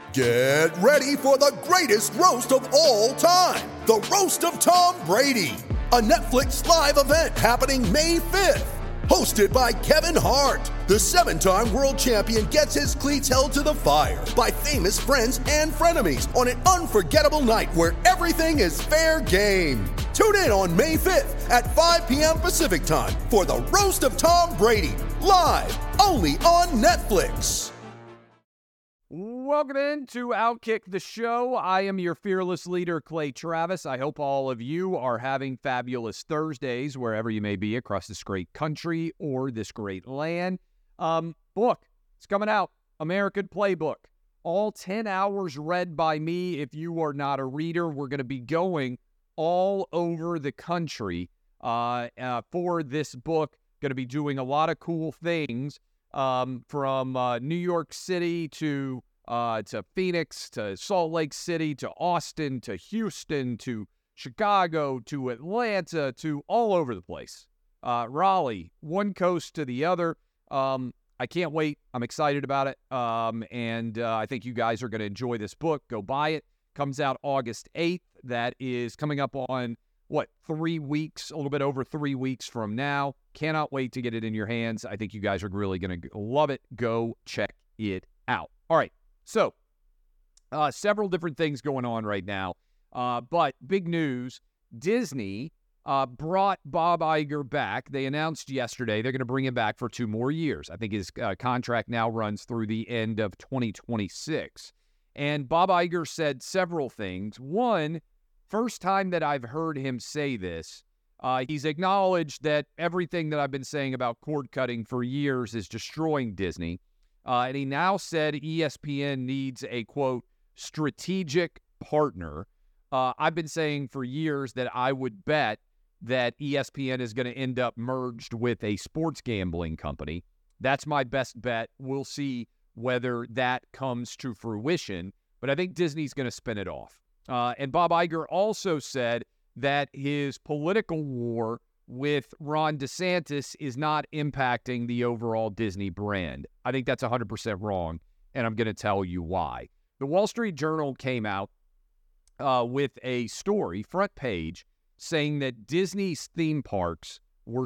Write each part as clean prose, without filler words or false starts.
Get ready for the greatest roast of all time, the Roast of Tom Brady, a Netflix live event happening May 5th. Hosted by Kevin Hart, the 7-time world champion gets his cleats held to the fire by famous friends and frenemies on an unforgettable night where everything is fair game. Tune in on May 5th at 5 p.m. Pacific time for the Roast of Tom Brady, live only on Netflix. Welcome in to Outkick the Show. I am your fearless leader, Clay Travis. I hope all of you are having fabulous Thursdays wherever you may be across this great country or this great land. Book, it's coming out, American Playbook. All 10 hours read by me. If you are not a reader, we're going to be going all over the country for this book. Going to be doing a lot of cool things. From New York City to Phoenix, to Salt Lake City, to Austin, to Houston, to Chicago, to Atlanta, to all over the place. Raleigh, one coast to the other. I can't wait. I'm excited about it. And I think you guys are going to enjoy this book. Go buy it. Comes out August 8th. That is coming up on 3 weeks, a little bit over 3 weeks from now. Cannot wait to get it in your hands. I think you guys are really going to love it. Go check it out. All right. So, several different things going on right now. But big news, Disney brought Bob Iger back. They announced yesterday they're going to bring him back for 2 more years. I think his contract now runs through the end of 2026. And Bob Iger said several things. One, first time that I've heard him say this, he's acknowledged that everything that I've been saying about cord cutting for years is destroying Disney. And he now said ESPN needs a, quote, strategic partner. I've been saying for years that I would bet that ESPN is going to end up merged with a sports gambling company. That's my best bet. We'll see whether that comes to fruition. But I think Disney's going to spin it off. And Bob Iger also said that his political war with Ron DeSantis is not impacting the overall Disney brand. I think that's 100% wrong, and I'm going to tell you why. The Wall Street Journal came out with a story, front page, saying that Disney's theme parks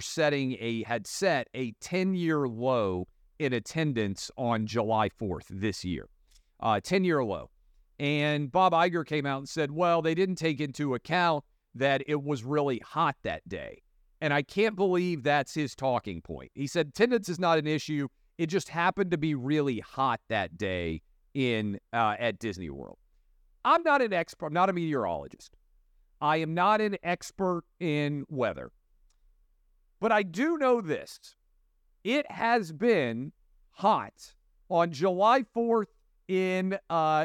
had set a 10-year low in attendance on July 4th this year. 10-year low. And Bob Iger came out and said, well, they didn't take into account that it was really hot that day. And I can't believe that's his talking point. He said attendance is not an issue. It just happened to be really hot that day at Disney World. I'm not an expert. I'm not a meteorologist. I am not an expert in weather. But I do know this. It has been hot on July 4th in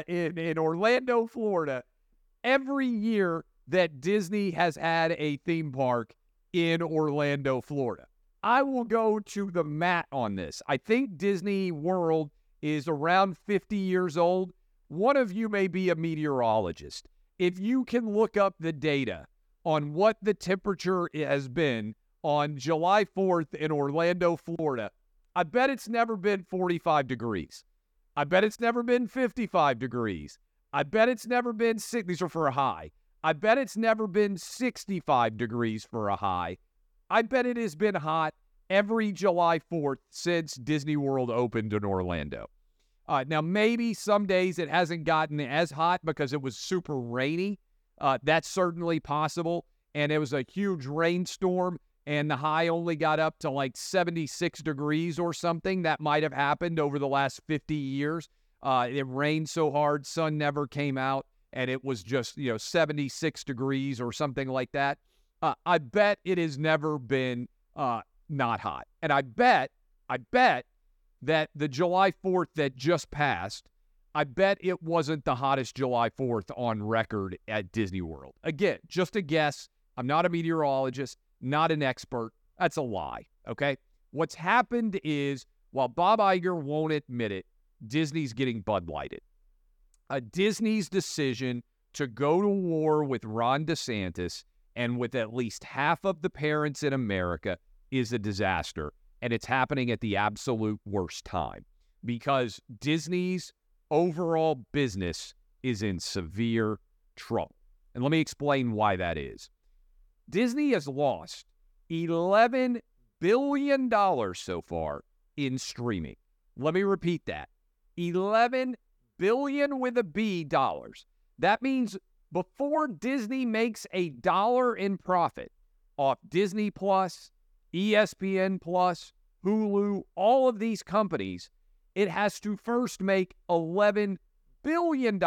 Orlando, Florida, every year that Disney has had a theme park in Orlando, Florida. I will go to the mat on this. I think Disney World is around 50 years old. One of you may be a meteorologist. If you can look up the data on what the temperature has been on July 4th in Orlando, Florida, I bet it's never been 45 degrees. I bet it's never been 55 degrees. I bet it's never been these are for a high. I bet it's never been 65 degrees for a high. I bet it has been hot every July 4th since Disney World opened in Orlando. Now, maybe some days it hasn't gotten as hot because it was super rainy. That's certainly possible. And it was a huge rainstorm, and the high only got up to like 76 degrees or something. That might have happened over the last 50 years. It rained so hard, sun never came out, and it was just, 76 degrees or something like that. I bet it has never been not hot. And I bet that the July 4th that just passed, I bet it wasn't the hottest July 4th on record at Disney World. Again, just a guess. I'm not a meteorologist, not an expert. That's a lie, okay? What's happened is, while Bob Iger won't admit it, Disney's getting Bud Lighted. Disney's decision to go to war with Ron DeSantis and with at least half of the parents in America is a disaster. And it's happening at the absolute worst time because Disney's overall business is in severe trouble. And let me explain why that is. Disney has lost $11 billion so far in streaming. Let me repeat that. $11 billion with a B dollars. That means before Disney makes a dollar in profit off Disney Plus, ESPN Plus, Hulu, all of these companies, it has to first make $11 billion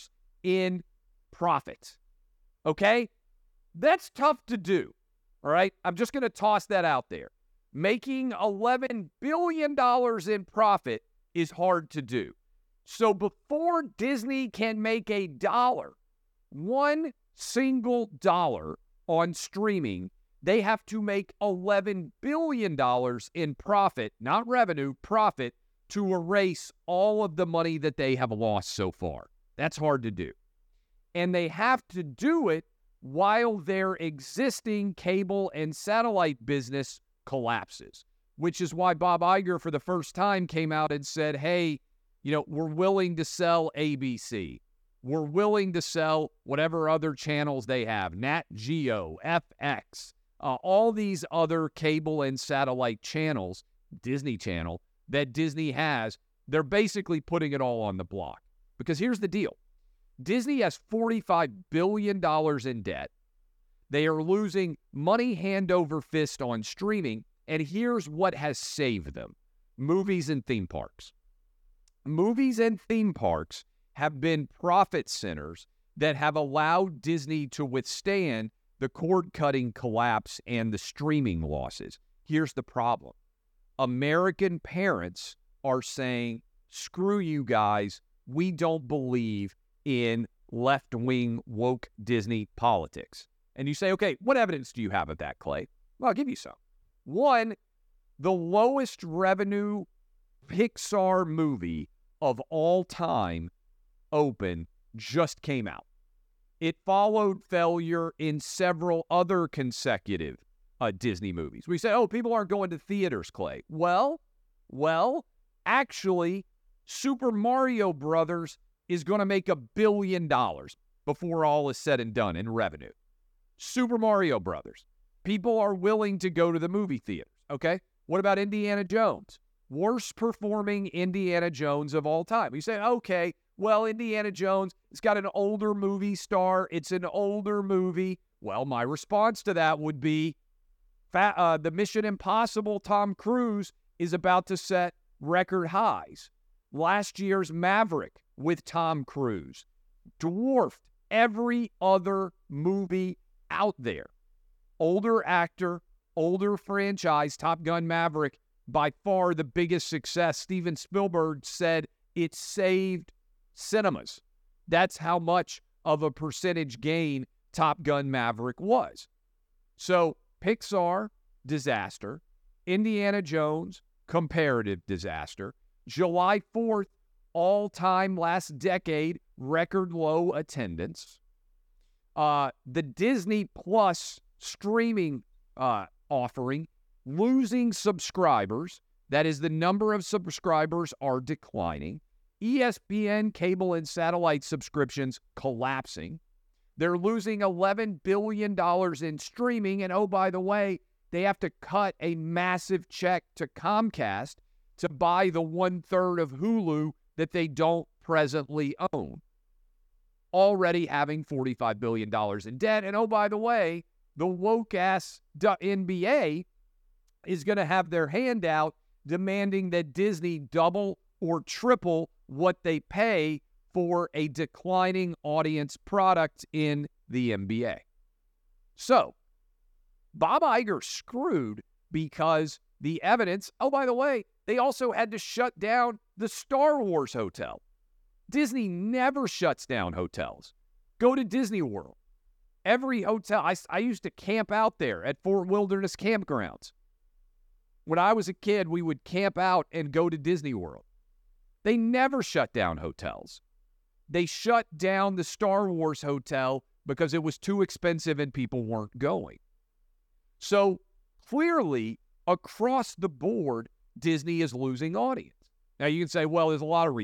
in profit. Okay? That's tough to do. All right? I'm just going to toss that out there. Making $11 billion in profit is hard to do. So before Disney can make a dollar, one single dollar on streaming, they have to make $11 billion in profit, not revenue, profit, to erase all of the money that they have lost so far. That's hard to do. And they have to do it while their existing cable and satellite business collapses, which is why Bob Iger for the first time came out and said, hey, we're willing to sell ABC. We're willing to sell whatever other channels they have, Nat Geo, FX, all these other cable and satellite channels, Disney Channel, that Disney has. They're basically putting it all on the block. Because here's the deal. Disney has $45 billion in debt. They are losing money hand over fist on streaming. And here's what has saved them. Movies and theme parks. Movies and theme parks have been profit centers that have allowed Disney to withstand the cord-cutting collapse and the streaming losses. Here's the problem. American parents are saying, screw you guys, we don't believe in left-wing woke Disney politics. And you say, okay, what evidence do you have of that, Clay? Well, I'll give you some. One, the lowest revenue Pixar movie of all time, Open, just came out. It followed failure in several other consecutive Disney movies. We say, oh, people aren't going to theaters, Clay. Well, actually, Super Mario Brothers is going to make $1 billion before all is said and done in revenue. Super Mario Brothers. People are willing to go to the movie theaters, okay? What about Indiana Jones? Worst performing Indiana Jones of all time. You say, okay, well, Indiana Jones, it's got an older movie star. It's an older movie. Well, my response to that would be the Mission Impossible Tom Cruise is about to set record highs. Last year's Maverick with Tom Cruise dwarfed every other movie out there. Older actor, older franchise, Top Gun Maverick, by far the biggest success. Steven Spielberg said it saved cinemas. That's how much of a percentage gain Top Gun Maverick was. So Pixar, disaster. Indiana Jones, comparative disaster. July 4th, all-time last decade, record low attendance. The Disney Plus streaming offering, losing subscribers. That is, the number of subscribers are declining. ESPN cable and satellite subscriptions collapsing. They're losing $11 billion in streaming. And oh, by the way, they have to cut a massive check to Comcast to buy the 1/3 of Hulu that they don't presently own. Already having $45 billion in debt. And oh, by the way, the woke-ass NBA is going to have their hand out demanding that Disney double or triple what they pay for a declining audience product in the NBA. So, Bob Iger screwed because the evidence, oh, by the way, they also had to shut down the Star Wars hotel. Disney never shuts down hotels. Go to Disney World. Every hotel, I used to camp out there at Fort Wilderness Campgrounds. When I was a kid, we would camp out and go to Disney World. They never shut down hotels. They shut down the Star Wars hotel because it was too expensive and people weren't going. So clearly, across the board, Disney is losing audience. Now you can say, well, there's a lot of reasons.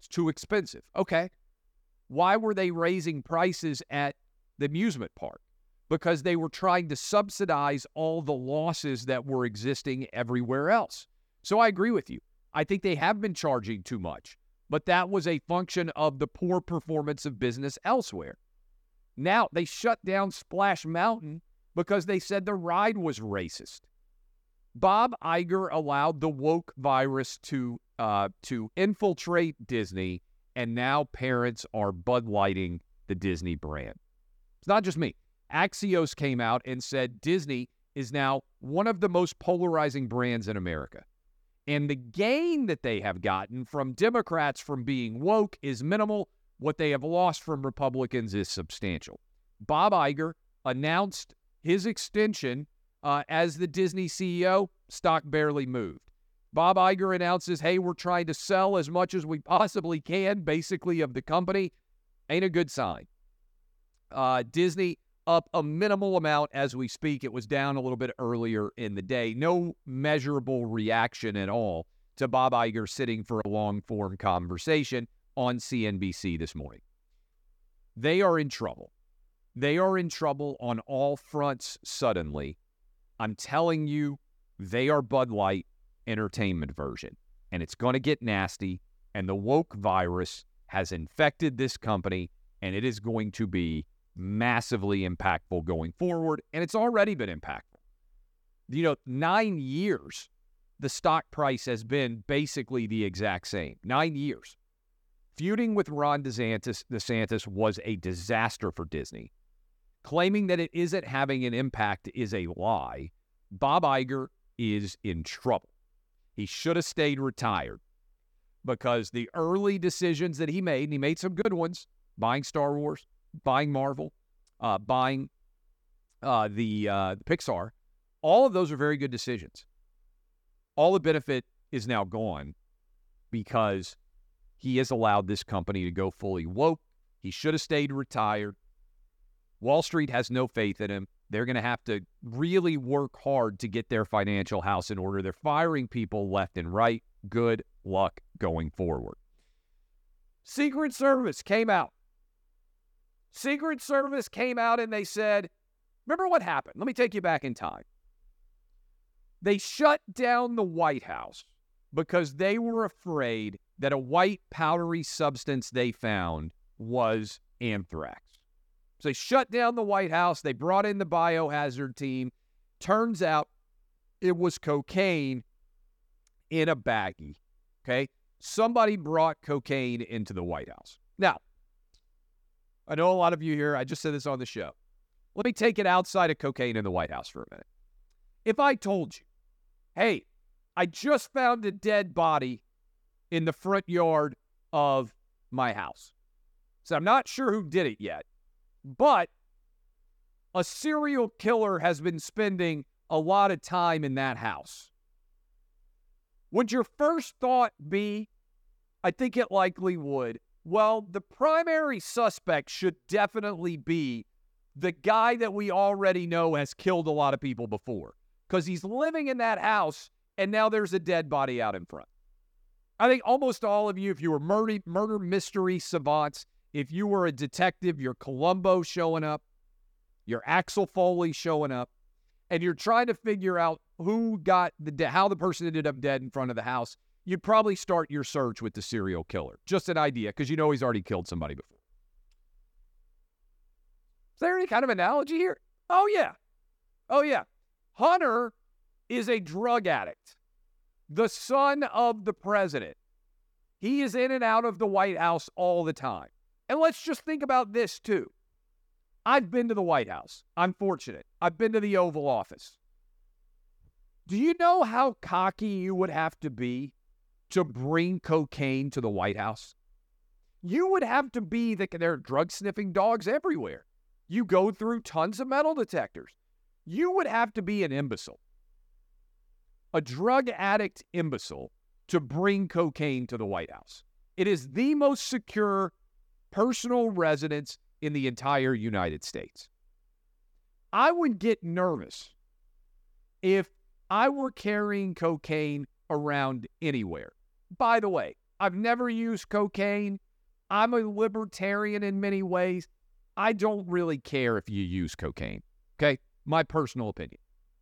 It's too expensive. Okay. Why were they raising prices at the amusement park? Because they were trying to subsidize all the losses that were existing everywhere else. So I agree with you. I think they have been charging too much, but that was a function of the poor performance of business elsewhere. Now, they shut down Splash Mountain because they said the ride was racist. Bob Iger allowed the woke virus to infiltrate Disney, and now parents are Bud Lighting the Disney brand. It's not just me. Axios came out and said Disney is now one of the most polarizing brands in America. And the gain that they have gotten from Democrats from being woke is minimal. What they have lost from Republicans is substantial. Bob Iger announced his extension as the Disney CEO. Stock barely moved. Bob Iger announces, hey, we're trying to sell as much as we possibly can, basically, of the company. Ain't a good sign. Disney up a minimal amount as we speak. It was down a little bit earlier in the day. No measurable reaction at all to Bob Iger sitting for a long-form conversation on CNBC this morning. They are in trouble. They are in trouble on all fronts suddenly. I'm telling you, they are Bud Light entertainment version. And it's going to get nasty. And the woke virus has infected this company, and it is going to be massively impactful going forward, and it's already been impactful. 9 years, the stock price has been basically the exact same. 9 years. Feuding with Ron DeSantis was a disaster for Disney. Claiming that it isn't having an impact is a lie. Bob Iger is in trouble. He should have stayed retired because the early decisions that he made, and he made some good ones, buying Star Wars, buying Marvel, buying the Pixar, all of those are very good decisions. All the benefit is now gone because he has allowed this company to go fully woke. He should have stayed retired. Wall Street has no faith in him. They're going to have to really work hard to get their financial house in order. They're firing people left and right. Good luck going forward. Secret Service came out. Secret Service came out and they said, remember what happened? Let me take you back in time. They shut down the White House because they were afraid that a white powdery substance they found was anthrax. So they shut down the White House. They brought in the biohazard team. Turns out it was cocaine in a baggie. Okay? Somebody brought cocaine into the White House. Now, I know a lot of you here, I just said this on the show. Let me take it outside of cocaine in the White House for a minute. If I told you, hey, I just found a dead body in the front yard of my house. So I'm not sure who did it yet, but a serial killer has been spending a lot of time in that house. Would your first thought be, I think it likely would, well, the primary suspect should definitely be the guy that we already know has killed a lot of people before because he's living in that house and now there's a dead body out in front. I think almost all of you, if you were murder mystery savants, if you were a detective, your Columbo showing up, your Axel Foley showing up, and you're trying to figure out who got how the person ended up dead in front of the house, you'd probably start your search with the serial killer. Just an idea, because you know he's already killed somebody before. Is there any kind of analogy here? Oh, yeah. Hunter is a drug addict, the son of the president. He is in and out of the White House all the time. And let's just think about this, too. I've been to the White House. I'm fortunate. I've been to the Oval Office. Do you know how cocky you would have to be to bring cocaine to the White House? You would have to be there are drug-sniffing dogs everywhere. You go through tons of metal detectors. You would have to be an imbecile, a drug addict imbecile, to bring cocaine to the White House. It is the most secure personal residence in the entire United States. I would get nervous if I were carrying cocaine around anywhere. By the way, I've never used cocaine. I'm a libertarian in many ways. I don't really care if you use cocaine, okay? My personal opinion.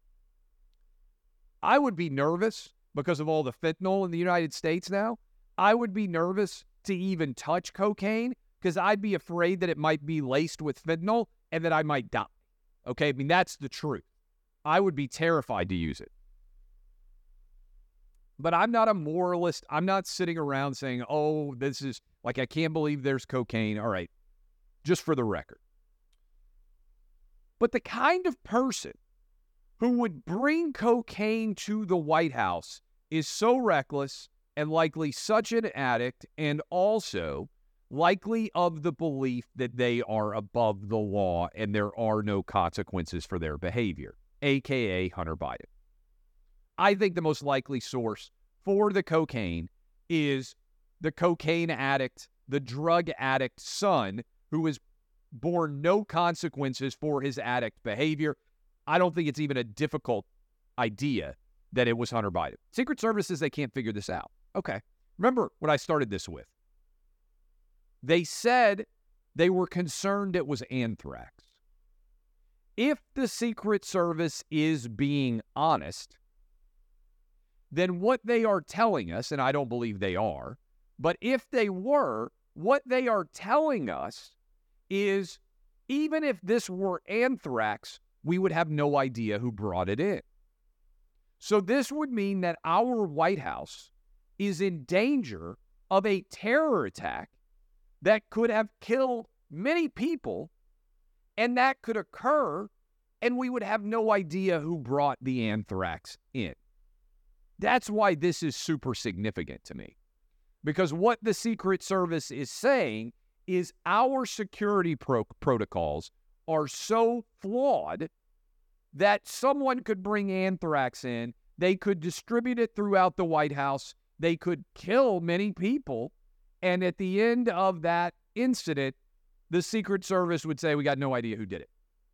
I would be nervous because of all the fentanyl in the United States now. I would be nervous to even touch cocaine because I'd be afraid that it might be laced with fentanyl and that I might die, okay? I mean, that's the truth. I would be terrified to use it. But I'm not a moralist. I'm not sitting around saying, oh, this is, like, I can't believe there's cocaine. All right, just for the record. But the kind of person who would bring cocaine to the White House is so reckless and likely such an addict, and also likely of the belief that they are above the law and there are no consequences for their behavior, a.k.a. Hunter Biden. I think the most likely source for the cocaine is the cocaine addict, the drug addict son who has borne no consequences for his addict behavior. I don't think it's even a difficult idea that it was Hunter Biden. Secret Service says they can't figure this out. Okay. Remember what I started this with. They said they were concerned it was anthrax. If the Secret Service is being honest, then what they are telling us, and I don't believe they are, but if they were, what they are telling us is even if this were anthrax, we would have no idea who brought it in. So this would mean that our White House is in danger of a terror attack that could have killed many people, and that could occur, and we would have no idea who brought the anthrax in. That's why this is super significant to me. Because what the Secret Service is saying is our security protocols are so flawed that someone could bring anthrax in, they could distribute it throughout the White House, they could kill many people, and at the end of that incident, the Secret Service would say, we got no idea who did it.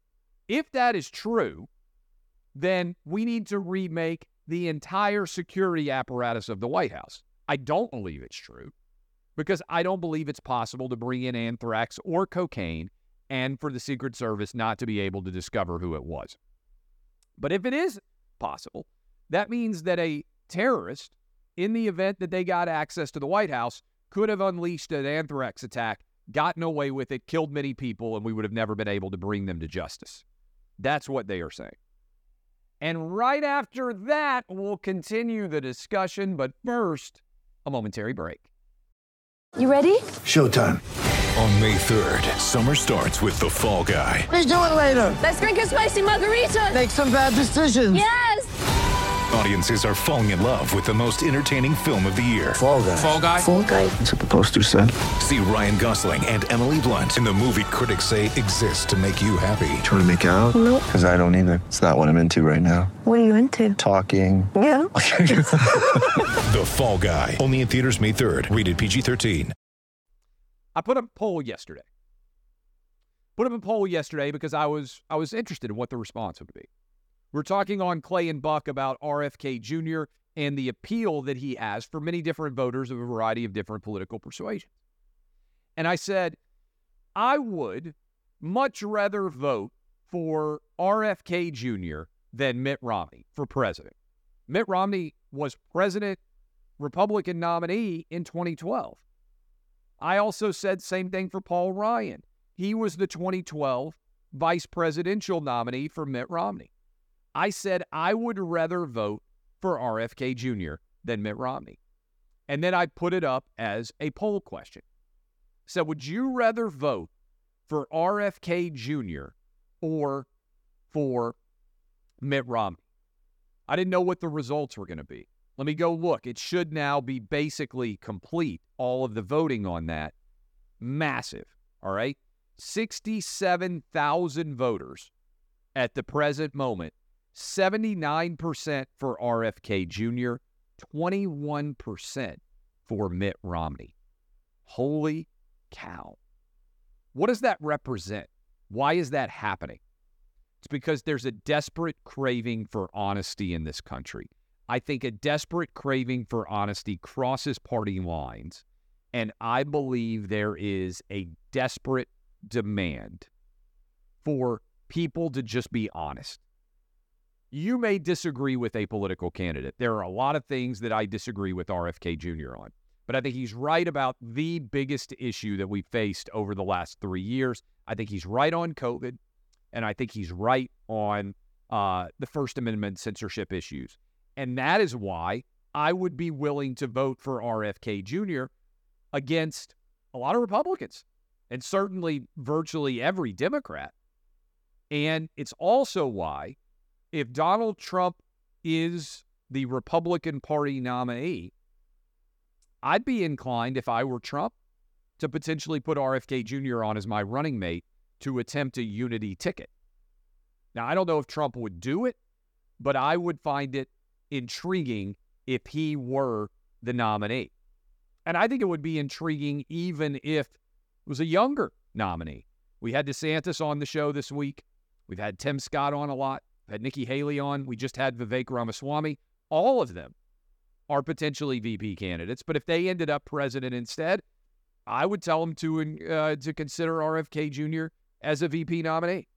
If that is true, then we need to remake the entire security apparatus of the White House. I don't believe it's true because I don't believe it's possible to bring in anthrax or cocaine and for the Secret Service not to be able to discover who it was. But if it is possible, that means that a terrorist, in the event that they got access to the White House, could have unleashed an anthrax attack, gotten away with it, killed many people, and we would have never been able to bring them to justice. That's what they are saying. And right after that, we'll continue the discussion. But first, a momentary break. You ready? Showtime. On May 3rd, summer starts with The Fall Guy. Let's do it later. Let's drink a spicy margarita. Make some bad decisions. Yes! Audiences are falling in love with the most entertaining film of the year. Fall Guy. Fall Guy? Fall guy. That's what the poster said. See Ryan Gosling and Emily Blunt in the movie critics say exists to make you happy. Trying to make it out? Nope. Because I don't either. It's not what I'm into right now. What are you into? Talking. Yeah. The Fall Guy. Only in theaters May 3rd. Rated PG-13. I put up a poll yesterday. Because I was interested in what the response would be. We're talking on Clay and Buck about RFK Jr. and the appeal that he has for many different voters of a variety of different political persuasions. And I said, I would much rather vote for RFK Jr. than Mitt Romney for president. Mitt Romney was president Republican nominee in 2012. I also said same thing for Paul Ryan. He was the 2012 vice presidential nominee for Mitt Romney. I said I would rather vote for RFK Jr. than Mitt Romney. And then I put it up as a poll question. So would you rather vote for RFK Jr. or for Mitt Romney? I didn't know what the results were going to be. Let me go look. It should now be basically complete, all of the voting on that. Massive, all right? 67,000 voters at the present moment. 79% for RFK Jr., 21% for Mitt Romney. Holy cow. What does that represent? Why is that happening? It's because there's a desperate craving for honesty in this country. I think a desperate craving for honesty crosses party lines, and I believe there is a desperate demand for people to just be honest. You may disagree with a political candidate. There are a lot of things that I disagree with RFK Jr. on, but I think he's right about the biggest issue that we faced over the last 3 years. I think he's right on COVID, and I think he's right on the First Amendment censorship issues. And that is why I would be willing to vote for RFK Jr. against a lot of Republicans, and certainly virtually every Democrat. And it's also why, if Donald Trump is the Republican Party nominee, I'd be inclined, if I were Trump, to potentially put RFK Jr. on as my running mate to attempt a unity ticket. Now, I don't know if Trump would do it, but I would find it intriguing if he were the nominee. And I think it would be intriguing even if it was a younger nominee. We had DeSantis on the show this week. We've had Tim Scott on a lot. We've had Nikki Haley on. We just had Vivek Ramaswamy. All of them are potentially VP candidates. But if they ended up president instead, I would tell them to consider RFK Jr. as a VP nominee.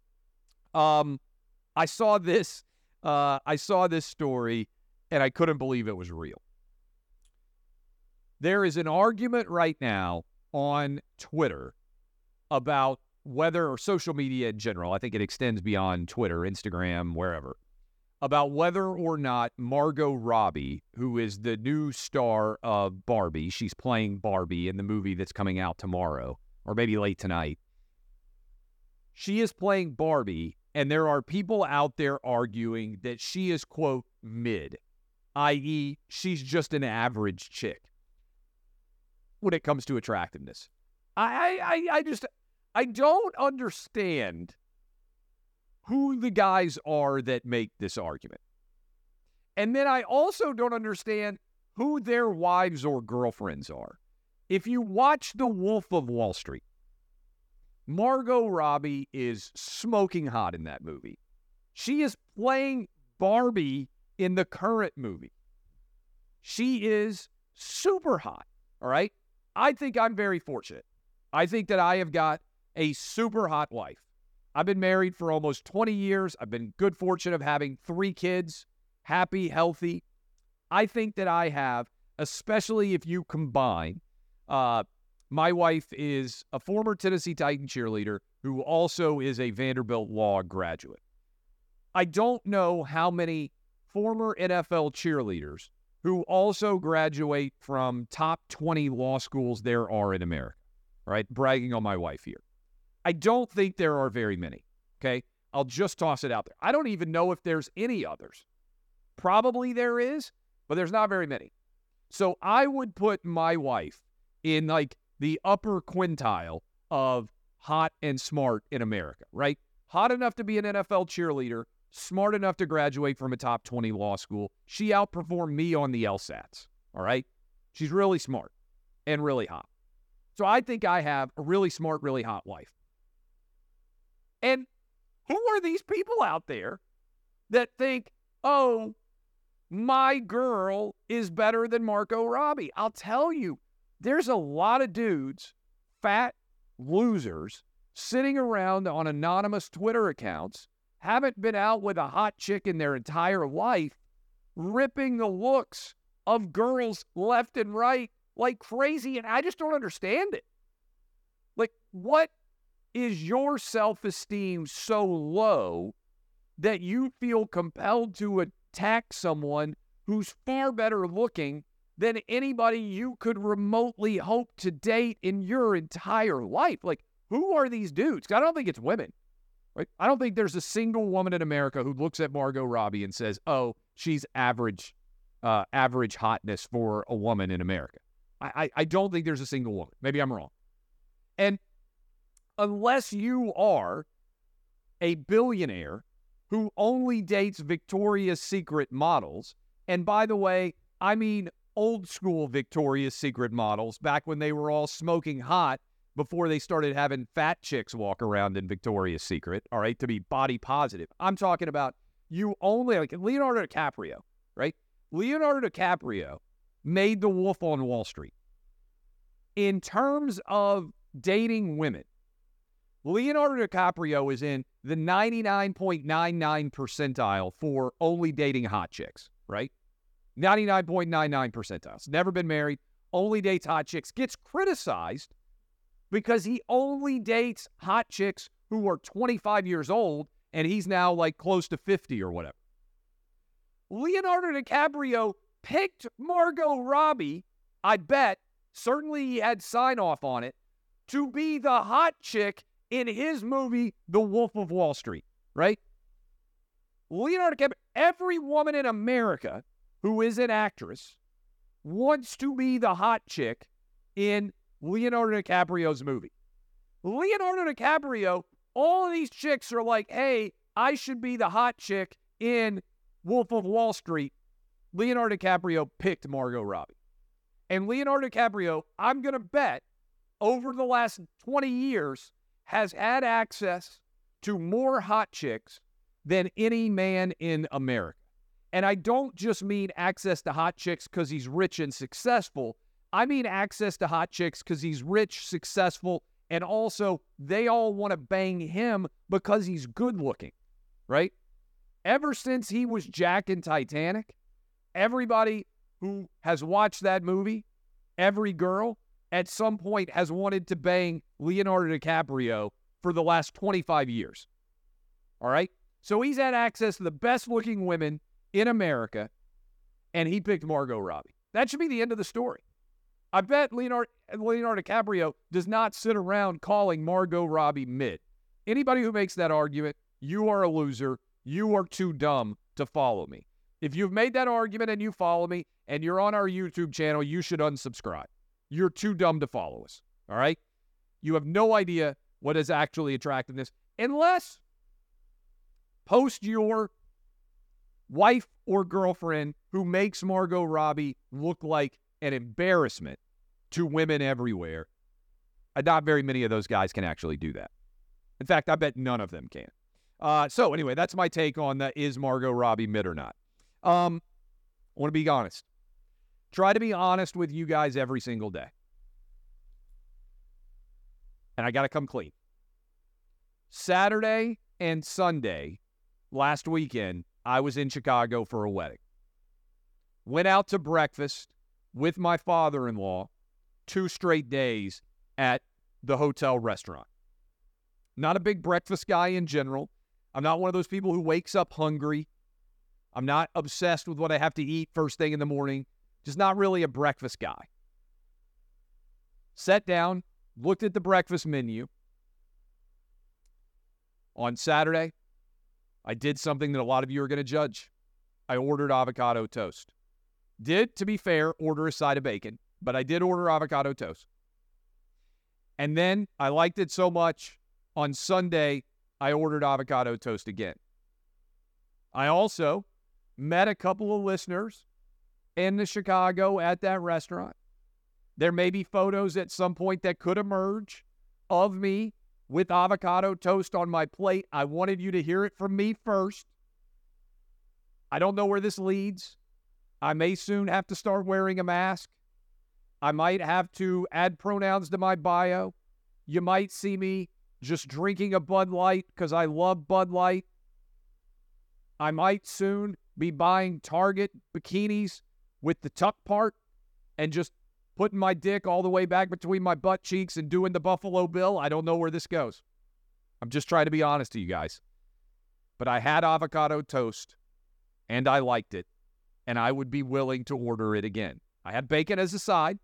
I saw this story, and I couldn't believe it was real. There is an argument right now on Twitter about whether, or social media in general, I think it extends beyond Twitter, Instagram, wherever, about whether or not Margot Robbie, who is the new star of Barbie, she's playing Barbie in the movie that's coming out tomorrow, or maybe late tonight. She is playing Barbie, and there are people out there arguing that she is, quote, mid, i.e., she's just an average chick when it comes to attractiveness. I don't understand who the guys are that make this argument. And then I also don't understand who their wives or girlfriends are. If you watch The Wolf of Wall Street, Margot Robbie is smoking hot in that movie. She is playing Barbie in the current movie. She is super hot, all right? I think I'm very fortunate. I think that I have got a super hot wife. I've been married for almost 20 years. I've been good fortune of having 3 kids, happy, healthy. I think that I have, especially if you combine, my wife is a former Tennessee Titan cheerleader who also is a Vanderbilt Law graduate. I don't know how many former NFL cheerleaders who also graduate from top 20 law schools there are in America, right? Bragging on my wife here. I don't think there are very many, okay? I'll just toss it out there. I don't even know if there's any others. Probably there is, but there's not very many. So I would put my wife in like the upper quintile of hot and smart in America, right? Hot enough to be an NFL cheerleader, smart enough to graduate from a top 20 law school. She outperformed me on the LSATs, all right? She's really smart and really hot. So I think I have a really smart, really hot wife. And who are these people out there that think, oh, my girl is better than Margot Robbie? I'll tell you, there's a lot of dudes, fat losers, sitting around on anonymous Twitter accounts, haven't been out with a hot chick in their entire life, ripping the looks of girls left and right like crazy, and I just don't understand it. Like, what is your self-esteem so low that you feel compelled to attack someone who's far better looking than anybody you could remotely hope to date in your entire life? Like, who are these dudes? 'Cause I don't think it's women, right? I don't think there's a single woman in America who looks at Margot Robbie and says, oh, she's average hotness for a woman in America. I don't think there's a single woman. Maybe I'm wrong. And unless you are a billionaire who only dates Victoria's Secret models, and by the way, I mean old school Victoria's Secret models back when they were all smoking hot before they started having fat chicks walk around in Victoria's Secret, all right, to be body positive. I'm talking about you only, like Leonardo DiCaprio, right? Leonardo DiCaprio made The Wolf on Wall Street. In terms of dating women, Leonardo DiCaprio is in the 99.99 percentile for only dating hot chicks, right? 99.99 percentiles. Never been married, only dates hot chicks. Gets criticized because he only dates hot chicks who are 25 years old, and he's now like close to 50 or whatever. Leonardo DiCaprio picked Margot Robbie, I bet, certainly he had sign off on it, to be the hot chick in his movie, The Wolf of Wall Street, right? Leonardo DiCaprio, every woman in America who is an actress wants to be the hot chick in Leonardo DiCaprio's movie. Leonardo DiCaprio, all of these chicks are like, hey, I should be the hot chick in Wolf of Wall Street. Leonardo DiCaprio picked Margot Robbie. And Leonardo DiCaprio, I'm going to bet, over the last 20 years, has had access to more hot chicks than any man in America. And I don't just mean access to hot chicks because he's rich and successful. I mean access to hot chicks because he's rich, successful, and also they all want to bang him because he's good looking, right? Ever since he was Jack in Titanic, everybody who has watched that movie, every girl, at some point has wanted to bang Leonardo DiCaprio for the last 25 years. All right? So he's had access to the best-looking women in America, and he picked Margot Robbie. That should be the end of the story. I bet Leonardo DiCaprio does not sit around calling Margot Robbie mid. Anybody who makes that argument, you are a loser. You are too dumb to follow me. If you've made that argument and you follow me and you're on our YouTube channel, you should unsubscribe. You're too dumb to follow us, all right? You have no idea what is actually attractiveness unless post your wife or girlfriend who makes Margot Robbie look like an embarrassment to women everywhere. Not very many of those guys can actually do that. In fact, I bet none of them can. So anyway, that's my take on the is Margot Robbie mid or not. I want to be honest. Try to be honest with you guys every single day. And I got to come clean. Saturday and Sunday, last weekend, I was in Chicago for a wedding. Went out to breakfast with my father-in-law 2 straight days at the hotel restaurant. Not a big breakfast guy in general. I'm not one of those people who wakes up hungry. I'm not obsessed with what I have to eat first thing in the morning. Just not really a breakfast guy. Sat down, looked at the breakfast menu. On Saturday, I did something that a lot of you are going to judge. I ordered avocado toast. Did, to be fair, order a side of bacon, but I did order avocado toast. And then I liked it so much, on Sunday, I ordered avocado toast again. I also met a couple of listeners in the Chicago at that restaurant. There may be photos at some point that could emerge of me with avocado toast on my plate. I wanted you to hear it from me first. I don't know where this leads. I may soon have to start wearing a mask. I might have to add pronouns to my bio. You might see me just drinking a Bud Light because I love Bud Light. I might soon be buying Target bikinis with the tuck part and just putting my dick all the way back between my butt cheeks and doing the Buffalo Bill. I don't know where this goes. I'm just trying to be honest to you guys. But I had avocado toast, and I liked it, and I would be willing to order it again. I had bacon as a side.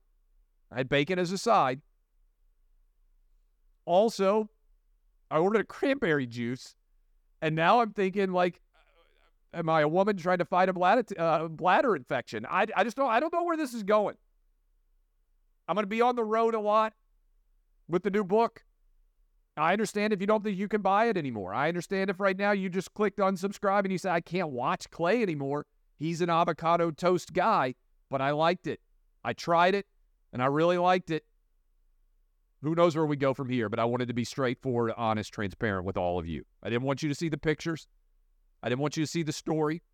Also, I ordered a cranberry juice, and now I'm thinking, like, am I a woman trying to fight a bladder infection? I don't know where this is going. I'm going to be on the road a lot with the new book. I understand if you don't think you can buy it anymore. I understand if right now you just clicked unsubscribe and you say, I can't watch Clay anymore. He's an avocado toast guy, but I liked it. I tried it, and I really liked it. Who knows where we go from here, but I wanted to be straightforward, honest, transparent with all of you. I didn't want you to see the pictures. I didn't want you to see the story.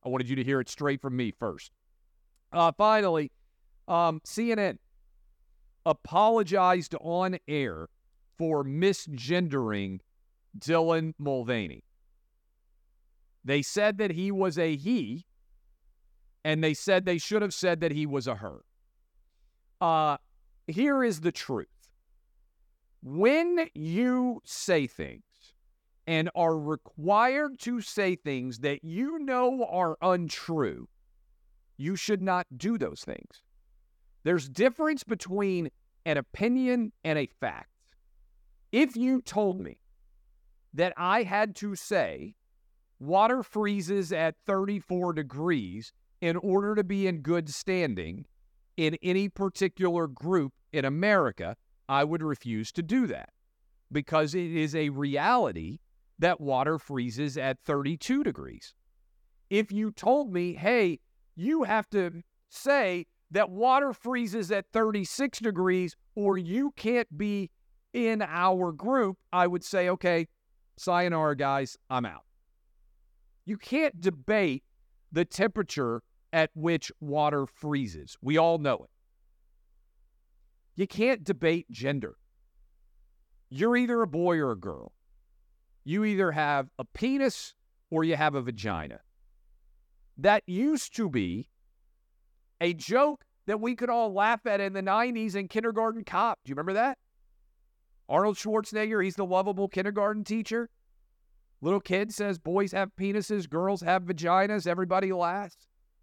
I wanted you to hear it straight from me first. Finally, CNN apologized on air for misgendering Dylan Mulvaney. They said that he was a he, and they said they should have said that he was a her. Here is the truth. When you say things and are required to say things that you know are untrue, you should not do those things. There's difference between an opinion and a fact. If you told me that I had to say water freezes at 34 degrees in order to be in good standing in any particular group in America, I would refuse to do that because it is a reality that water freezes at 32 degrees. If you told me, hey, you have to say that water freezes at 36 degrees or you can't be in our group, I would say, okay, sayonara, guys, I'm out. You can't debate the temperature at which water freezes. We all know it. You can't debate gender. You're either a boy or a girl. You either have a penis or you have a vagina. That used to be a joke that we could all laugh at in the 90s in Kindergarten Cop. Do you remember that? Arnold Schwarzenegger, he's the lovable kindergarten teacher. Little kid says boys have penises, girls have vaginas, everybody laughs.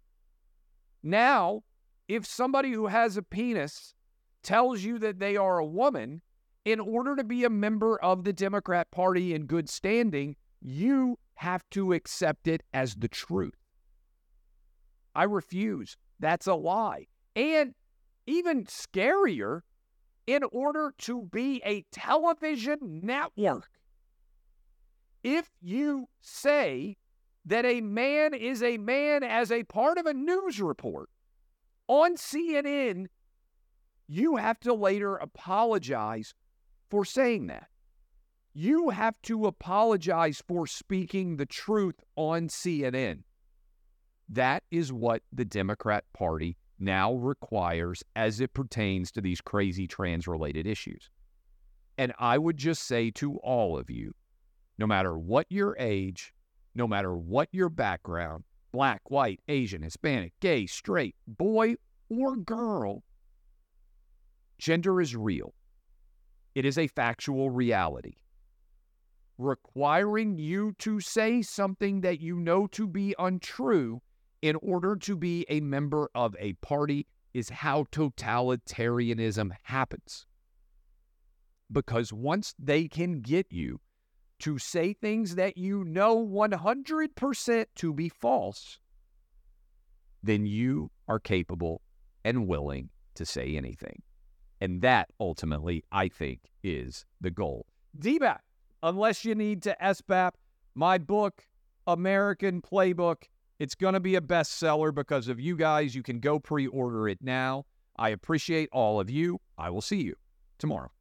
Now, if somebody who has a penis tells you that they are a woman, in order to be a member of the Democrat Party in good standing, you have to accept it as the truth. I refuse. That's a lie. And even scarier, in order to be a television network, if you say that a man is a man as a part of a news report on CNN, you have to later apologize for saying that. You have to apologize for speaking the truth on CNN. That is what the Democrat Party now requires as it pertains to these crazy trans-related issues. And I would just say to all of you, no matter what your age, no matter what your background, black, white, Asian, Hispanic, gay, straight, boy, or girl, gender is real. It is a factual reality. Requiring you to say something that you know to be untrue in order to be a member of a party is how totalitarianism happens. Because once they can get you to say things that you know 100% to be false, then you are capable and willing to say anything. And that ultimately, I think, is the goal. DBAP, unless you need to SBAP, my book, American Playbook, it's going to be a bestseller because of you guys. You can go pre-order it now. I appreciate all of you. I will see you tomorrow.